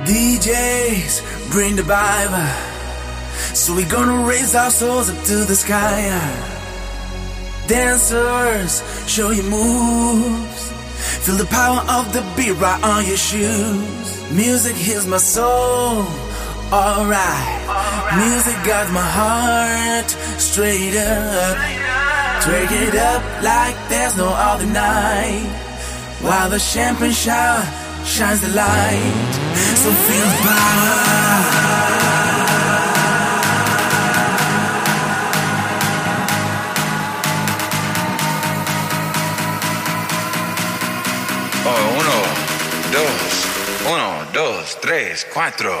DJs, bring the vibe. So we're gonna raise our souls up to the sky. Dancers, show your moves. Feel the power of the beat right on your shoes. Music heals my soul, alright. Music guides my heart straight up. Drink it up like there's no other night, while the champagne shower shines the light. So feel the power. Uno, dos, tres, cuatro.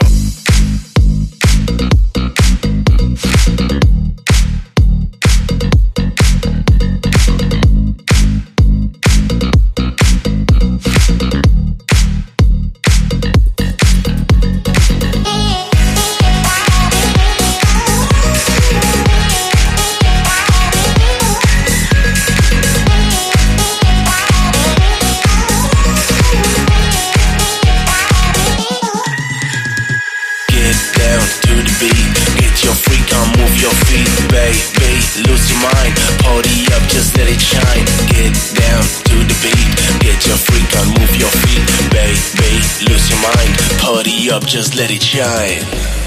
Get your freak on, move your feet, baby, lose your mind, party up, just let it shine. Get down to the beat, get your freak on, move your feet, baby, lose your mind, party up, just let it shine.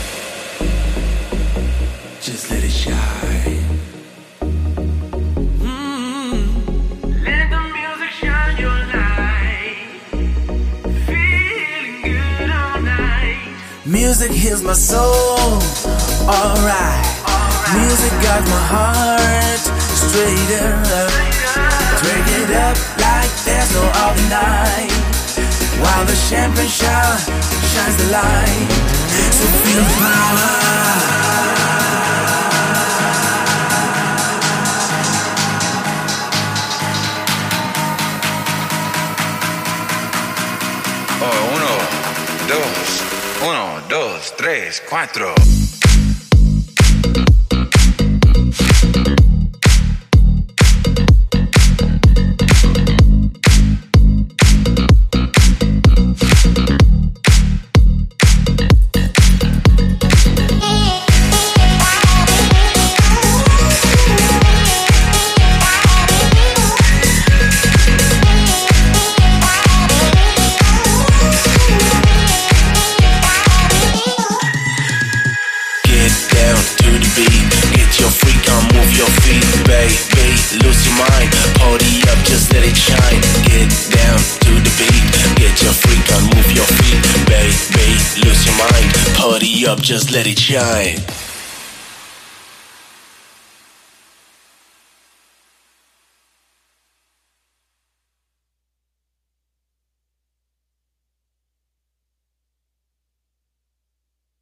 Just let it shine. Let the music shine your light. Feeling good all night. Music heals my soul, alright. Music guides my heart straight up. Drink it up like there's no other night, while the champagne shower shines the light. So feel the power. Uno, dos, tres, cuatro. Get your freak on, move your feet, baby, lose your mind, party up, just let it shine. Get down to the beat, get your freak on, move your feet, baby, lose your mind, party up, just let it shine.